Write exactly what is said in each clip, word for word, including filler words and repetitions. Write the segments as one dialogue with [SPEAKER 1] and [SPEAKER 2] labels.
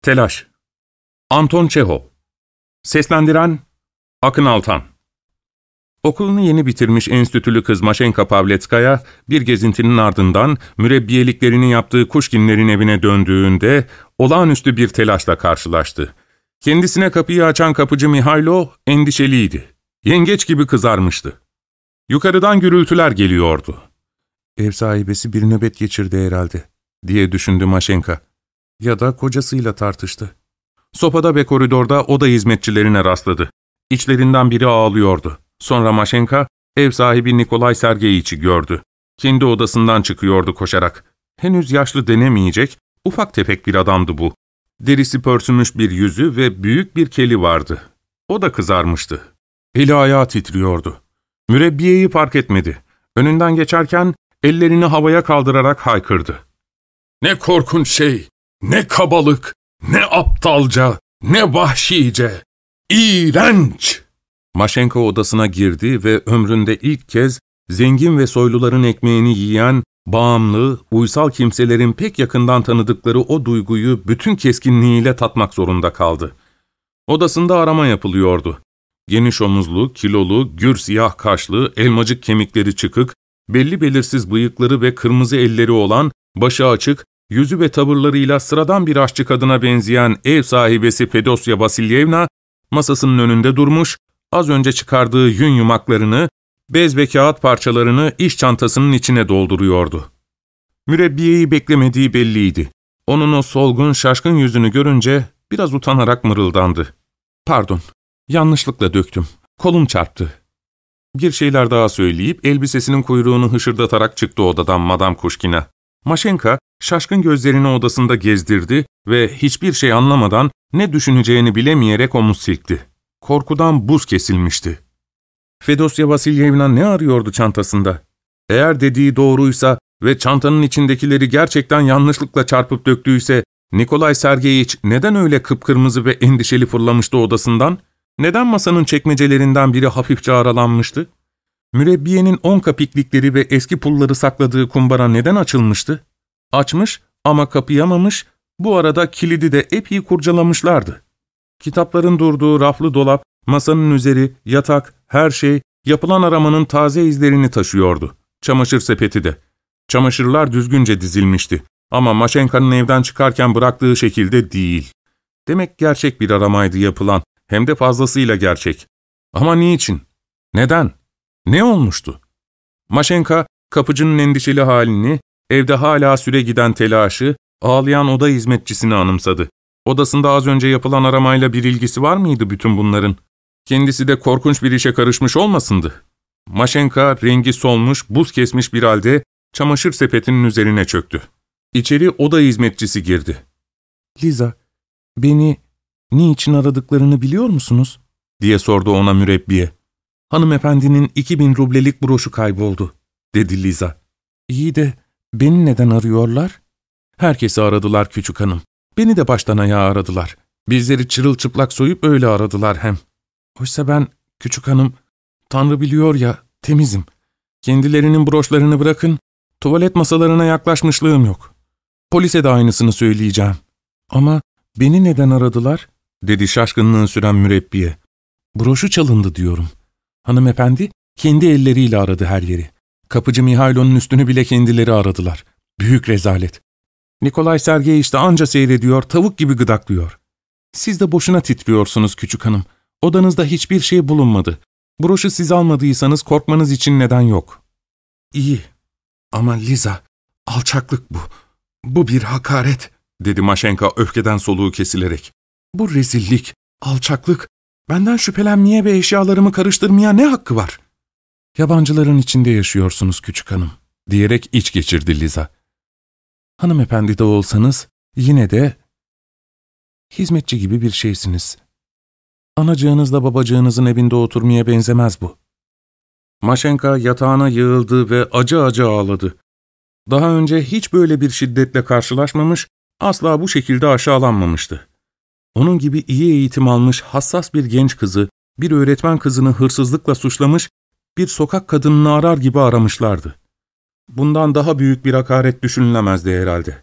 [SPEAKER 1] Telaş. Anton Çehov. Seslendiren Akın Altan. Okulunu yeni bitirmiş enstitülü kız Maşenka Pavletskaya, bir gezintinin ardından mürebbiyeliklerini yaptığı Kuşkinlerin evine döndüğünde olağanüstü bir telaşla karşılaştı. Kendisine kapıyı açan kapıcı Mihailo endişeliydi. Yengeç gibi kızarmıştı. Yukarıdan gürültüler geliyordu. "Ev sahibesi bir nöbet geçirdi herhalde," diye düşündü Maşenka. Ya da kocasıyla tartıştı. Sopada ve koridorda oda hizmetçilerine rastladı. İçlerinden biri ağlıyordu. Sonra Maşenka, ev sahibi Nikolay Sergeyiç'i gördü. Kendi odasından çıkıyordu koşarak. Henüz yaşlı denemeyecek, ufak tefek bir adamdı bu. Derisi pörsümüş bir yüzü ve büyük bir keli vardı. O da kızarmıştı. Eli ayağı titriyordu. Mürebbiyeyi fark etmedi. Önünden geçerken ellerini havaya kaldırarak haykırdı. "Ne korkunç şey, ne kabalık, ne aptalca, ne vahşice, iğrenç!" Maşenka odasına girdi ve ömründe ilk kez zengin ve soyluların ekmeğini yiyen, bağımlı, uysal kimselerin pek yakından tanıdıkları o duyguyu bütün keskinliğiyle tatmak zorunda kaldı. Odasında arama yapılıyordu. Geniş omuzlu, kilolu, gür siyah kaşlı, elmacık kemikleri çıkık, belli belirsiz bıyıkları ve kırmızı elleri olan, başı açık, yüzü ve tavırlarıyla sıradan bir aşçı kadına benzeyen ev sahibesi Fedosya Vasilyevna, masasının önünde durmuş, az önce çıkardığı yün yumaklarını, bez ve kağıt parçalarını iş çantasının içine dolduruyordu. Mürebbiyeyi beklemediği belliydi. Onun o solgun, şaşkın yüzünü görünce biraz utanarak mırıldandı. "Pardon, yanlışlıkla döktüm. Kolum çarptı." Bir şeyler daha söyleyip elbisesinin kuyruğunu hışırdatarak çıktı odadan Madame Kuşkina. Maşenka, şaşkın gözlerini odasında gezdirdi ve hiçbir şey anlamadan, ne düşüneceğini bilemeyerek omuz silkti. Korkudan buz kesilmişti. Fedosya Vasilyevna ne arıyordu çantasında? Eğer dediği doğruysa ve çantanın içindekileri gerçekten yanlışlıkla çarpıp döktüyse, Nikolay Sergeyiç neden öyle kıpkırmızı ve endişeli fırlamıştı odasından? Neden masanın çekmecelerinden biri hafifçe aralanmıştı? Mürebbiyenin on kapiklikleri ve eski pulları sakladığı kumbara neden açılmıştı? Açmış ama kapayamamış, bu arada kilidi de epey kurcalamışlardı. Kitapların durduğu raflı dolap, masanın üzeri, yatak, her şey, yapılan aramanın taze izlerini taşıyordu. Çamaşır sepeti de. Çamaşırlar düzgünce dizilmişti. Ama Maşenka'nın evden çıkarken bıraktığı şekilde değil. Demek gerçek bir aramaydı yapılan, hem de fazlasıyla gerçek. Ama niçin? Neden? Ne olmuştu? Maşenka, kapıcının endişeli halini, evde hala süre giden telaşı, ağlayan oda hizmetçisini anımsadı. Odasında az önce yapılan aramayla bir ilgisi var mıydı bütün bunların? Kendisi de korkunç bir işe karışmış olmasındı? Maşenka, rengi solmuş, buz kesmiş bir halde çamaşır sepetinin üzerine çöktü. İçeri oda hizmetçisi girdi. "Liza, beni niçin aradıklarını biliyor musunuz?" diye sordu ona mürebbiye. "Hanımefendinin iki bin rublelik broşu kayboldu," dedi Liza. "İyi de beni neden arıyorlar?" "Herkesi aradılar küçük hanım. Beni de baştan ayağa aradılar. Bizleri çırılçıplak soyup öyle aradılar hem. Oysa ben, küçük hanım, Tanrı biliyor ya, temizim. Kendilerinin broşlarını bırakın, tuvalet masalarına yaklaşmışlığım yok. Polise de aynısını söyleyeceğim. Ama beni neden aradılar?" dedi şaşkınlığı süren mürebbiye. "Broşu çalındı diyorum. Hanımefendi kendi elleriyle aradı her yeri. Kapıcı Mihailo'nun üstünü bile kendileri aradılar. Büyük rezalet. Nikolay Sergeyiç de anca seyrediyor, tavuk gibi gıdaklıyor. Siz de boşuna titriyorsunuz küçük hanım. Odanızda hiçbir şey bulunmadı. Broşu siz almadıysanız korkmanız için neden yok." "İyi ama Liza, alçaklık bu. Bu bir hakaret," dedi Maşenka öfkeden soluğu kesilerek. "Bu rezillik, alçaklık, benden şüphelenmeye ve eşyalarımı karıştırmaya ne hakkı var?" "Yabancıların içinde yaşıyorsunuz küçük hanım," diyerek iç geçirdi Liza. "Hanımefendi de olsanız yine de hizmetçi gibi bir şeysiniz. Anacığınızla babacığınızın evinde oturmaya benzemez bu." Maşenka yatağına yığıldı ve acı acı ağladı. Daha önce hiç böyle bir şiddetle karşılaşmamış, asla bu şekilde aşağılanmamıştı. Onun gibi iyi eğitim almış hassas bir genç kızı, bir öğretmen kızını hırsızlıkla suçlamış, bir sokak kadınını arar gibi aramışlardı. Bundan daha büyük bir hakaret düşünülemezdi herhalde.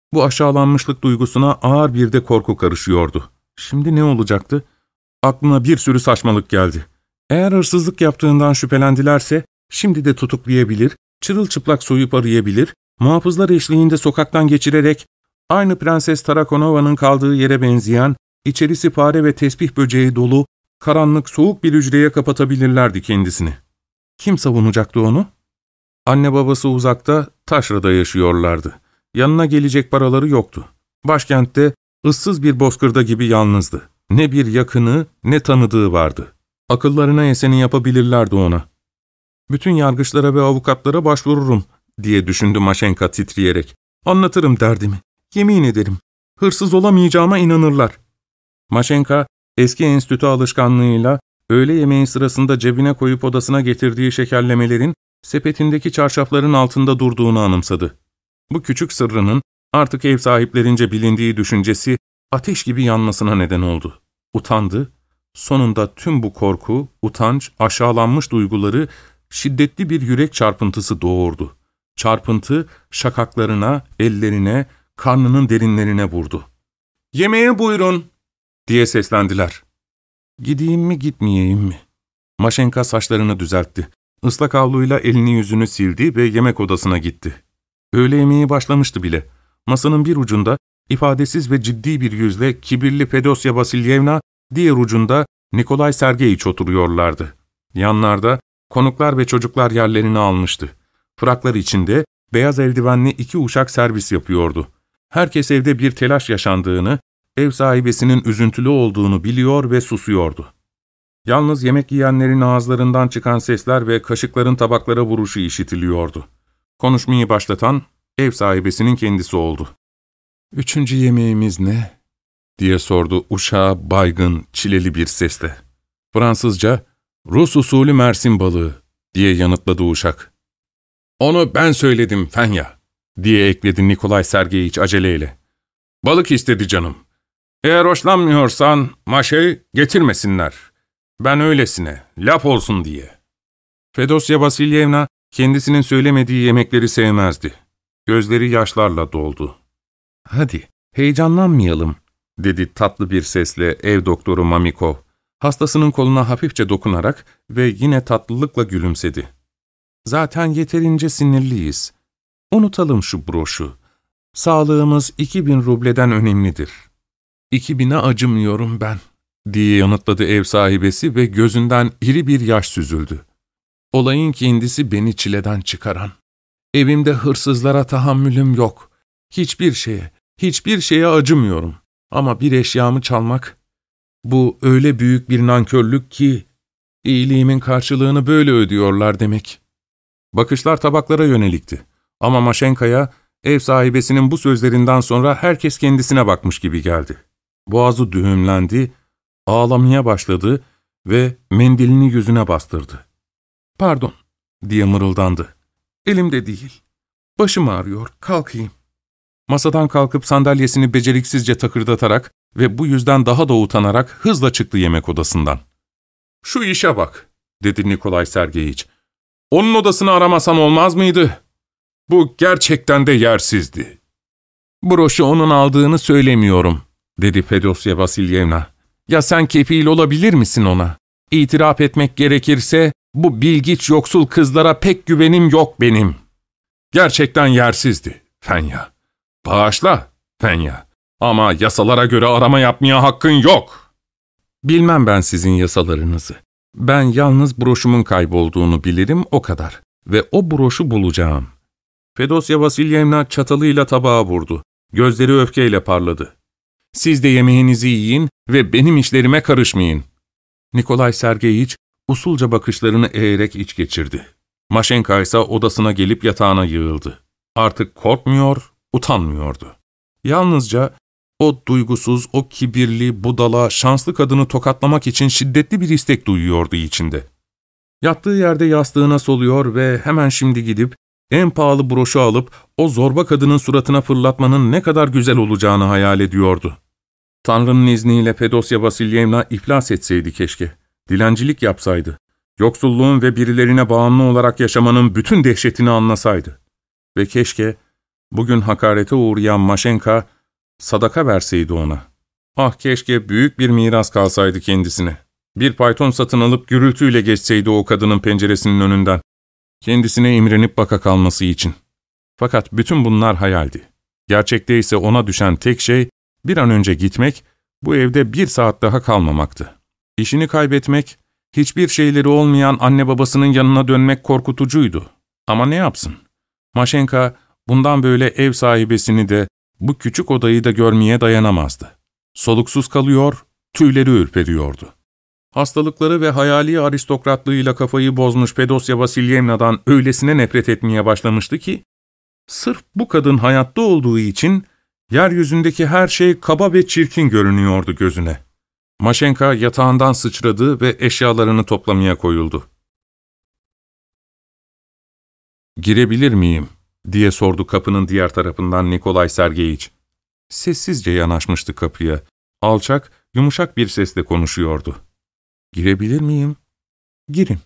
[SPEAKER 1] Bu aşağılanmışlık duygusuna ağır bir de korku karışıyordu. Şimdi ne olacaktı? Aklına bir sürü saçmalık geldi. Eğer hırsızlık yaptığından şüphelendilerse, şimdi de tutuklayabilir, çırılçıplak soyup arayabilir, muhafızlar eşliğinde sokaktan geçirerek, aynı Prenses Tarakonova'nın kaldığı yere benzeyen, içerisi fare ve tesbih böceği dolu, karanlık, soğuk bir hücreye kapatabilirlerdi kendisini. Kim savunacaktı onu? Anne babası uzakta, taşrada yaşıyorlardı. Yanına gelecek paraları yoktu. Başkentte, ıssız bir bozkırda gibi yalnızdı. Ne bir yakını, ne tanıdığı vardı. Akıllarına eseni yapabilirlerdi ona. Bütün yargıçlara ve avukatlara başvururum, diye düşündü Maşenka titreyerek. Anlatırım derdimi. Yemin ederim. Hırsız olamayacağıma inanırlar. Maşenka, eski enstitü alışkanlığıyla, öğle yemeği sırasında cebine koyup odasına getirdiği şekerlemelerin, sepetindeki çarşafların altında durduğunu anımsadı. Bu küçük sırrının, artık ev sahiplerince bilindiği düşüncesi, ateş gibi yanmasına neden oldu. Utandı. Sonunda tüm bu korku, utanç, aşağılanmış duyguları şiddetli bir yürek çarpıntısı doğurdu. Çarpıntı şakaklarına, ellerine, karnının derinlerine vurdu. ''Yemeğe buyurun!'' diye seslendiler. ''Gideyim mi, gitmeyeyim mi?'' Maşenka saçlarını düzeltti. Islak havluyla elini yüzünü sildi ve yemek odasına gitti. Öğle yemeği başlamıştı bile. Masanın bir ucunda, ifadesiz ve ciddi bir yüzle kibirli Fedosya Vasilyevna, diğer ucunda Nikolay Sergeyiç oturuyorlardı. Yanlarda konuklar ve çocuklar yerlerini almıştı. Fraklar içinde beyaz eldivenli iki uşak servis yapıyordu. Herkes evde bir telaş yaşandığını, ev sahibesinin üzüntülü olduğunu biliyor ve susuyordu. Yalnız yemek yiyenlerin ağızlarından çıkan sesler ve kaşıkların tabaklara vuruşu işitiliyordu. Konuşmayı başlatan ev sahibesinin kendisi oldu. ''Üçüncü yemeğimiz ne?'' diye sordu uşağa baygın, çileli bir sesle. Fransızca, ''Rus usulü Mersin balığı'' diye yanıtladı uşak. ''Onu ben söyledim Fenya'' diye ekledi Nikolay Sergeyiç aceleyle. ''Balık istedi canım. Eğer hoşlanmıyorsan maşe getirmesinler. Ben öylesine, laf olsun diye.'' Fedosya Vasilyevna kendisinin söylemediği yemekleri sevmezdi. Gözleri yaşlarla doldu. ''Hadi, heyecanlanmayalım'' dedi tatlı bir sesle ev doktoru Mamikov. Hastasının koluna hafifçe dokunarak ve yine tatlılıkla gülümsedi. ''Zaten yeterince sinirliyiz. Unutalım şu broşu. Sağlığımız iki bin rubleden önemlidir.'' ''İki bine acımıyorum ben'' diye yanıtladı ev sahibesi ve gözünden iri bir yaş süzüldü. ''Olayın kendisi beni çileden çıkaran. Evimde hırsızlara tahammülüm yok. Hiçbir şeye, hiçbir şeye acımıyorum. Ama bir eşyamı çalmak, bu öyle büyük bir nankörlük ki, iyiliğimin karşılığını böyle ödüyorlar demek.'' Bakışlar tabaklara yönelikti. Ama Maşenka'ya, ev sahibesinin bu sözlerinden sonra herkes kendisine bakmış gibi geldi. Boğazı düğümlendi, ağlamaya başladı ve mendilini yüzüne bastırdı. ''Pardon'' diye mırıldandı. ''Elimde değil. Başım ağrıyor, kalkayım.'' Masadan kalkıp sandalyesini beceriksizce takırdatarak ve bu yüzden daha da utanarak hızla çıktı yemek odasından. ''Şu işe bak'' dedi Nikolay Sergeyiç. ''Onun odasını aramasan olmaz mıydı? Bu gerçekten de yersizdi.'' ''Broşu onun aldığını söylemiyorum'' dedi Fedosya Vasilyevna. ''Ya sen kefil olabilir misin ona? İtiraf etmek gerekirse bu bilgiç yoksul kızlara pek güvenim yok benim. Gerçekten yersizdi, Fenya. Bağışla, Fenya. Ama yasalara göre arama yapmaya hakkın yok.'' ''Bilmem ben sizin yasalarınızı. Ben yalnız broşumun kaybolduğunu bilirim, o kadar. Ve o broşu bulacağım.'' Fedosya Vasilyevna çatalıyla tabağa vurdu. Gözleri öfkeyle parladı. ''Siz de yemeğinizi yiyin ve benim işlerime karışmayın.'' Nikolay Sergeyiç usulca bakışlarını eğerek iç geçirdi. Maşenka ise odasına gelip yatağına yığıldı. Artık korkmuyor, utanmıyordu. Yalnızca o duygusuz, o kibirli, budala, şanslı kadını tokatlamak için şiddetli bir istek duyuyordu içinde. Yattığı yerde yastığına soluyor ve hemen şimdi gidip en pahalı broşu alıp o zorba kadının suratına fırlatmanın ne kadar güzel olacağını hayal ediyordu. Tanrı'nın izniyle Fedosya Vasilyevna iflas etseydi keşke. Dilencilik yapsaydı. Yoksulluğun ve birilerine bağımlı olarak yaşamanın bütün dehşetini anlasaydı. Ve keşke Bugün hakarete uğrayan Maşenka, sadaka verseydi ona. Ah keşke büyük bir miras kalsaydı kendisine. Bir fayton satın alıp gürültüyle geçseydi o kadının penceresinin önünden. Kendisine imrenip baka kalması için. Fakat bütün bunlar hayaldi. Gerçekte ise ona düşen tek şey, bir an önce gitmek, bu evde bir saat daha kalmamaktı. İşini kaybetmek, hiçbir şeyleri olmayan anne babasının yanına dönmek korkutucuydu. Ama ne yapsın? Maşenka, bundan böyle ev sahibesini de, bu küçük odayı da görmeye dayanamazdı. Soluksuz kalıyor, tüyleri ürperiyordu. Hastalıkları ve hayali aristokratlığıyla kafayı bozmuş Fedosya Vasilyevna'dan öylesine nefret etmeye başlamıştı ki, sırf bu kadın hayatta olduğu için, yeryüzündeki her şey kaba ve çirkin görünüyordu gözüne. Maşenka yatağından sıçradı ve eşyalarını toplamaya koyuldu. ''Girebilir miyim?'' diye sordu kapının diğer tarafından Nikolay Sergeyiç. Sessizce yanaşmıştı kapıya. Alçak, yumuşak bir sesle konuşuyordu. ''Girebilir miyim?'' ''Girin.''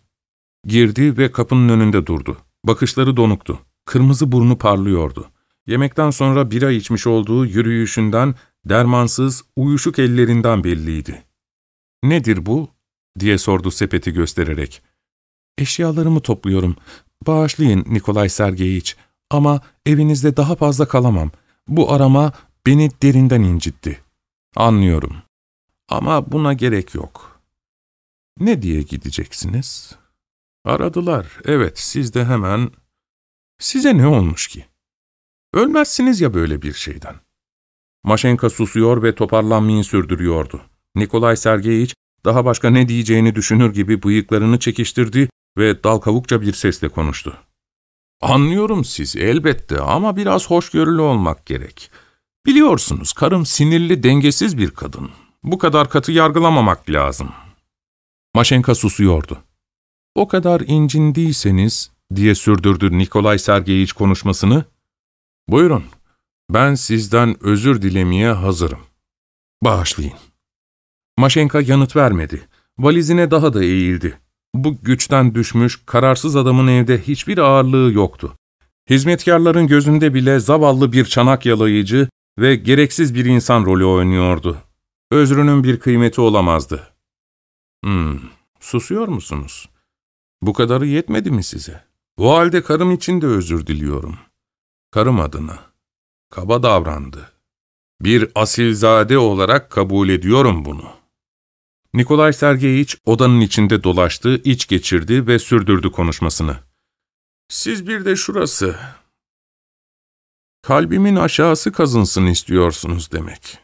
[SPEAKER 1] Girdi ve kapının önünde durdu. Bakışları donuktu. Kırmızı burnu parlıyordu. Yemekten sonra bira içmiş olduğu yürüyüşünden, dermansız, uyuşuk ellerinden belliydi. ''Nedir bu?'' diye sordu sepeti göstererek. ''Eşyalarımı topluyorum. Bağışlayın Nikolay Sergeyiç ama evinizde daha fazla kalamam. Bu arama beni derinden incitti.'' ''Anlıyorum. Ama buna gerek yok.'' ''Ne diye gideceksiniz?'' ''Aradılar. Evet, siz de hemen...'' ''Size ne olmuş ki? Ölmezsiniz ya böyle bir şeyden.'' Maşenka susuyor ve toparlanmayı sürdürüyordu. Nikolay Sergeyiç daha başka ne diyeceğini düşünür gibi bıyıklarını çekiştirdi ve dal kavukça bir sesle konuştu. ''Anlıyorum sizi elbette ama biraz hoşgörülü olmak gerek. Biliyorsunuz karım sinirli, dengesiz bir kadın. Bu kadar katı yargılamamak lazım.'' Maşenka susuyordu. ''O kadar incindiyseniz...'' diye sürdürdü Nikolay Sergeyiç konuşmasını. ''Buyurun, ben sizden özür dilemeye hazırım. Bağışlayın.'' Maşenka yanıt vermedi. Valizine daha da eğildi. Bu güçten düşmüş, kararsız adamın evde hiçbir ağırlığı yoktu. Hizmetkarların gözünde bile zavallı bir çanak yalayıcı ve gereksiz bir insan rolü oynuyordu. Özrünün bir kıymeti olamazdı. ''Hmm, susuyor musunuz? Bu kadarı yetmedi mi size? O halde karım için de özür diliyorum. Karım adına. Kaba davrandı. Bir asilzade olarak kabul ediyorum bunu.'' Nikolay Sergeyiç odanın içinde dolaştı, iç geçirdi ve sürdürdü konuşmasını. ''Siz bir de şurası. Kalbimin aşağısı kazınsın istiyorsunuz demek.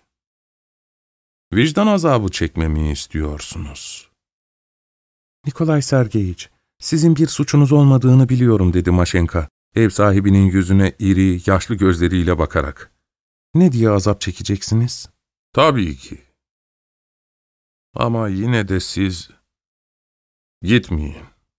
[SPEAKER 1] Vicdan azabı çekmemi istiyorsunuz.'' ''Nikolay Sergeyiç, sizin bir suçunuz olmadığını biliyorum.'' dedi Maşenka, ev sahibinin yüzüne iri, yaşlı gözleriyle bakarak. ''Ne diye azap çekeceksiniz?'' ''Tabii ki. Ama yine de siz gitmeyin.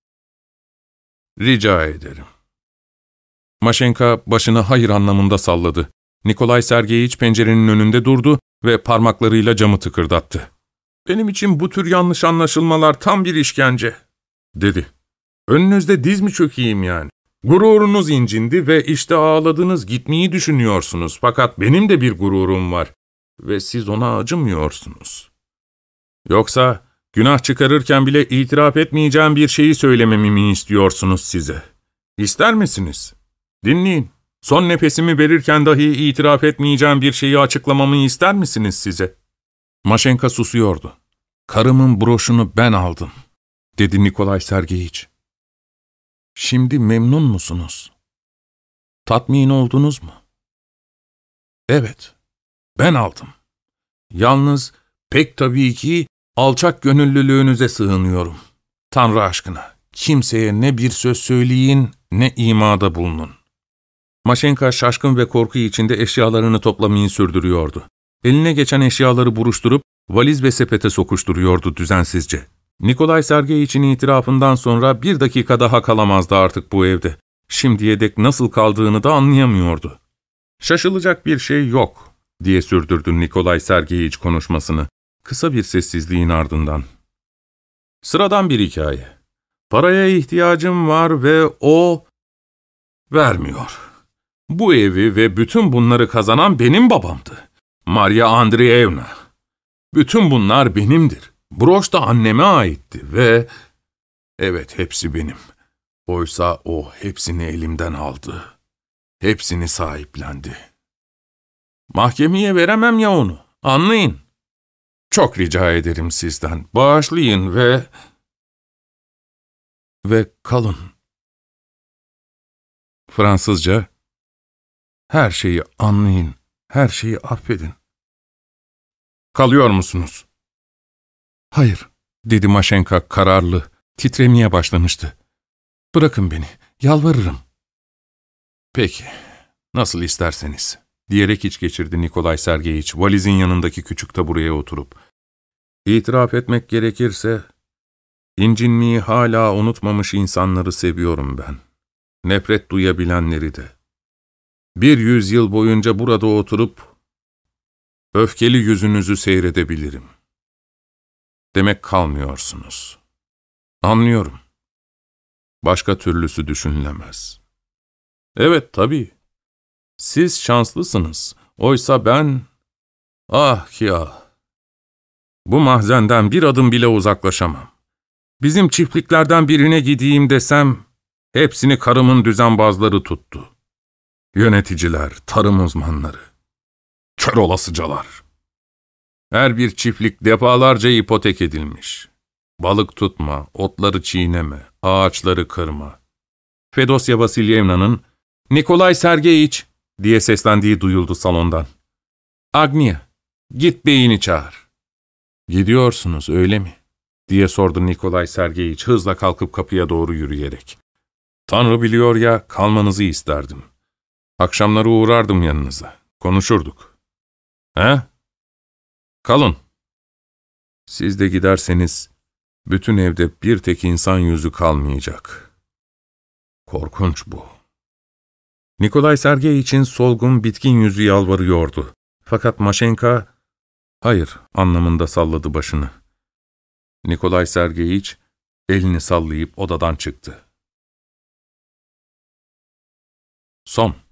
[SPEAKER 1] Rica ederim.'' Maşenka başını hayır anlamında salladı. Nikolay Sergeyiç pencerenin önünde durdu ve parmaklarıyla camı tıkırdattı. ''Benim için bu tür yanlış anlaşılmalar tam bir işkence.'' dedi. ''Önünüzde diz mi çökeyim yani? Gururunuz incindi ve işte ağladınız, gitmeyi düşünüyorsunuz. Fakat benim de bir gururum var ve siz ona acımıyorsunuz. Yoksa günah çıkarırken bile itiraf etmeyeceğim bir şeyi söylememi mi istiyorsunuz size? İster misiniz? Dinleyin. Son nefesimi verirken dahi itiraf etmeyeceğim bir şeyi açıklamamı ister misiniz size?'' Maşenka susuyordu. ''Karımın broşunu ben aldım.'' dedi Nikolay Sergeyiç. ''Şimdi memnun musunuz? Tatmin oldunuz mu?'' ''Evet, ben aldım. Yalnız pek tabii ki alçak gönüllülüğünüze sığınıyorum. Tanrı aşkına, kimseye ne bir söz söyleyin, ne imada bulunun.'' Maşenka şaşkın ve korku içinde eşyalarını toplamayı sürdürüyordu. Eline geçen eşyaları buruşturup valiz ve sepete sokuşturuyordu düzensizce. Nikolay Sergeyiç'in itirafından sonra bir dakika daha kalamazdı artık bu evde. Şimdiye dek nasıl kaldığını da anlayamıyordu. ''Şaşılacak bir şey yok.'' diye sürdürdü Nikolay Sergeyiç konuşmasını. Kısa bir sessizliğin ardından. ''Sıradan bir hikaye. Paraya ihtiyacım var ve o vermiyor. Bu evi ve bütün bunları kazanan benim babamdı. Maria Andreevna. Bütün bunlar benimdir. Broş da anneme aitti ve... Evet, hepsi benim. Oysa o hepsini elimden aldı. Hepsini sahiplendi. Mahkemeye veremem ya onu. Anlayın. Çok rica ederim sizden. Bağışlayın ve... Ve kalın. Fransızca, her şeyi anlayın, her şeyi affedin. Kalıyor musunuz? Hayır, dedi Maşenka kararlı, titremeye başlamıştı. Bırakın beni, yalvarırım. Peki, nasıl isterseniz, diyerek iç geçirdi Nikolay Sergeyiç, valizin yanındaki küçük tabureye oturup. İtiraf etmek gerekirse, incinmeyi hala unutmamış insanları seviyorum ben. Nefret duyabilenleri de. Bir yüzyıl boyunca burada oturup, öfkeli yüzünüzü seyredebilirim. Demek kalmıyorsunuz. Anlıyorum. Başka türlüsü düşünülemez. Evet, tabii. Siz şanslısınız. Oysa ben... Ah ki ah! Bu mahzenden bir adım bile uzaklaşamam. Bizim çiftliklerden birine gideyim desem, hepsini karımın düzenbazları tuttu. Yöneticiler, tarım uzmanları. Kör olasıcalar. Her bir çiftlik defalarca ipotek edilmiş. Balık tutma, otları çiğneme, ağaçları kırma. Fedosya Vasilyevna'nın "Nikolay Sergeyiç" diye seslendiği duyuldu salondan. "Agnia, git beyini çağır." "Gidiyorsunuz, öyle mi?" diye sordu Nikolay Sergeyiç hızla kalkıp kapıya doğru yürüyerek. "Tanrı biliyor ya, kalmanızı isterdim. Akşamları uğrardım yanınıza, konuşurduk." "He? Kalın." "Siz de giderseniz, bütün evde bir tek insan yüzü kalmayacak. Korkunç bu." Nikolay Sergeyiç'in solgun, bitkin yüzü yalvarıyordu. Fakat Maşenka, hayır anlamında salladı başını. Nikolay Sergeyiç, elini sallayıp odadan çıktı. Son.